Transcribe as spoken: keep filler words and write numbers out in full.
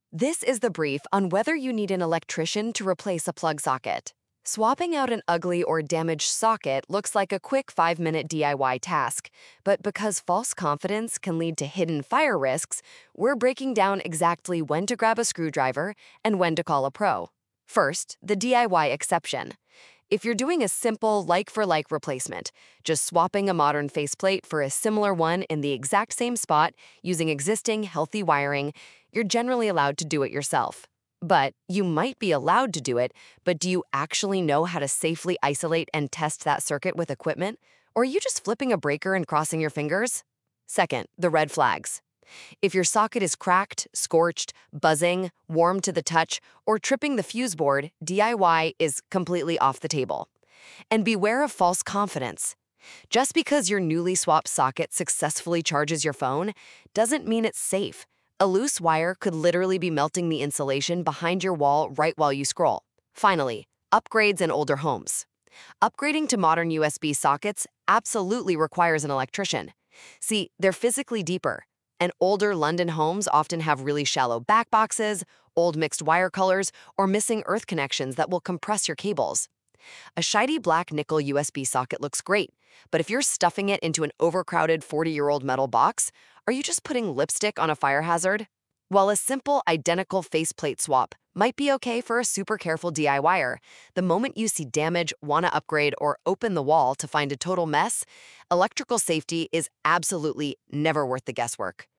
This is the brief on whether you need an electrician to replace a plug socket. Swapping out an ugly or damaged socket looks like a quick five minute D I Y task, but because false confidence can lead to hidden fire risks, we're breaking down exactly when to grab a screwdriver and when to call a pro. First, the D I Y exception. If you're doing a simple like-for-like replacement, just swapping a modern faceplate for a similar one in the exact same spot using existing healthy wiring, you're generally allowed to do it yourself. But you might be allowed to do it, but do you actually know how to safely isolate and test that circuit with equipment? Or are you just flipping a breaker and crossing your fingers? Second, the red flags. If your socket is cracked, scorched, buzzing, warm to the touch, or tripping the fuse board, D I Y is completely off the table. And beware of false confidence. Just because your newly swapped socket successfully charges your phone doesn't mean it's safe. A loose wire could literally be melting the insulation behind your wall right while you scroll. Finally, upgrades in older homes. Upgrading to modern U S B sockets absolutely requires an electrician. See, they're physically deeper, and older London homes often have really shallow backboxes, old mixed wire colors, or missing earth connections that will compress your cables. A shiny black nickel U S B socket looks great, but if you're stuffing it into an overcrowded forty-year-old metal box, are you just putting lipstick on a fire hazard? While a simple, identical faceplate swap might be okay for a super careful DIYer, the moment you see damage, want to upgrade, or open the wall to find a total mess, electrical safety is absolutely never worth the guesswork.